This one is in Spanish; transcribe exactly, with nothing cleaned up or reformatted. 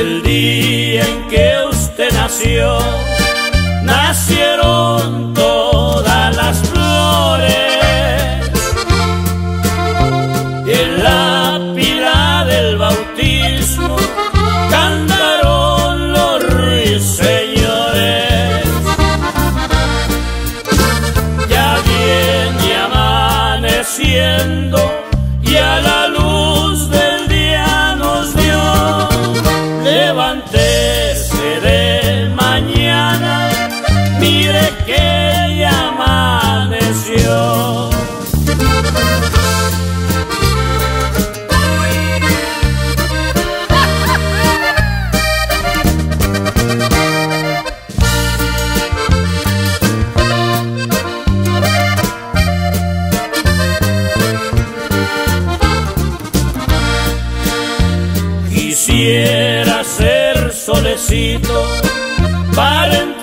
el día en que usted nació, nacieron todas las flores. Y en la pila del bautismo cantaron los ruiseñores. Ya viene amaneciendo y a la luz del día nos dio. Levántese de mañana, mire que ya amaneció. Quisiera ser solecito para entrar